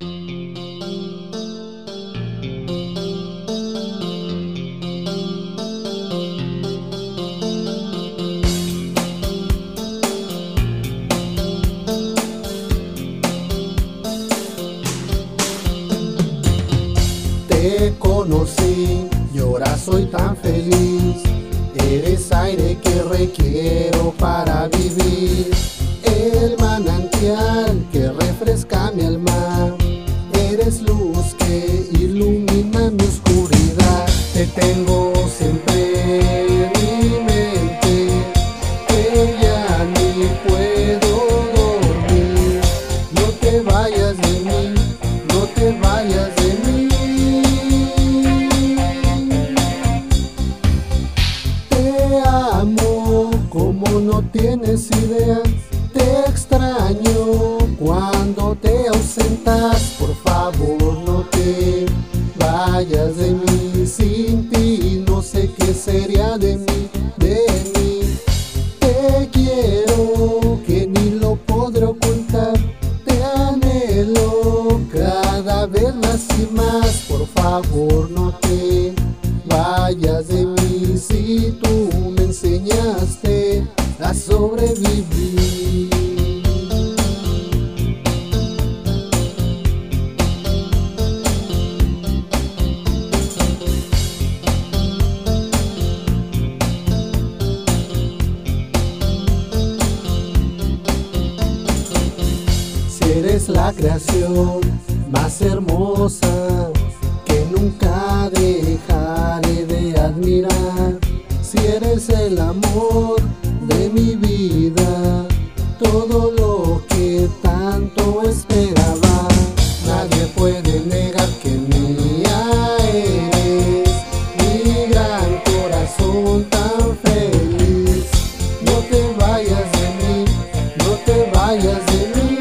Te conocí y ahora soy tan feliz. Eres aire que requiero para vivir, el manantial que refresca mi alma. Eres luz que ilumina mi oscuridad. Te tengo siempre en mi mente, que ya ni puedo dormir. No te vayas de mí, no te vayas de mí. Como no tienes idea, te extraño cuando te ausentas. Por favor, no te vayas de mí. Sin ti no sé qué sería de mí, de mí. Te quiero que ni lo podré ocultar. Te anhelo cada vez más y más. Por favor, no te vayas de mí. Si tú me enseñaste a sobrevivir. Si eres la creación más hermosa que nunca dejaré de admirar, si eres el amor de mi vida, todo lo que tanto esperaba, nadie puede negar que mía eres, mi gran corazón tan feliz. No te vayas de mí, no te vayas de mí.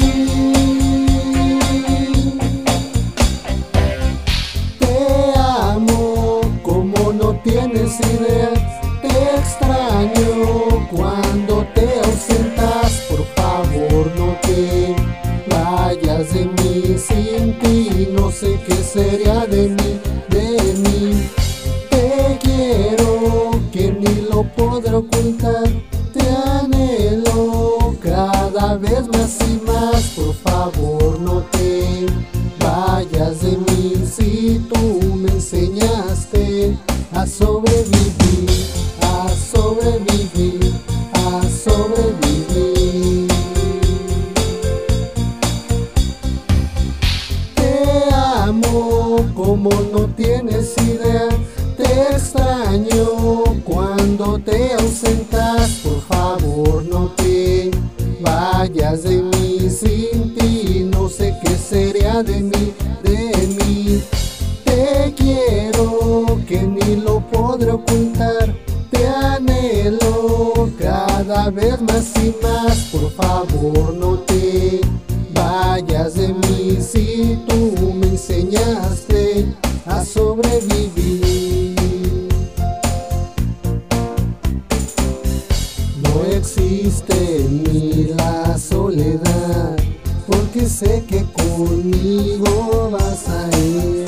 Te amo como no tienes idea. Te extraño cuando te ausentas. Por favor, no te vayas de mí. Sin ti no sé qué sería de mí, de mí. Te quiero que ni lo podré ocultar. Te anhelo cada vez más y más. Por favor, no te vayas de mí. Si tú me enseñaste a sobrevivir, a sobrevivir, a sobrevivir. Te amo como no tienes idea. Te extraño cuando te ausentas. Por favor, no te vayas de mí. Sin ti no sé qué sería de mí, de mí. Te quiero que ni lo podré ocultar. Te anhelo cada vez más y más. Por favor, no te vayas de mí. Si tú me enseñaste a sobrevivir. No existe en mí la soledad, porque sé que conmigo vas a ir.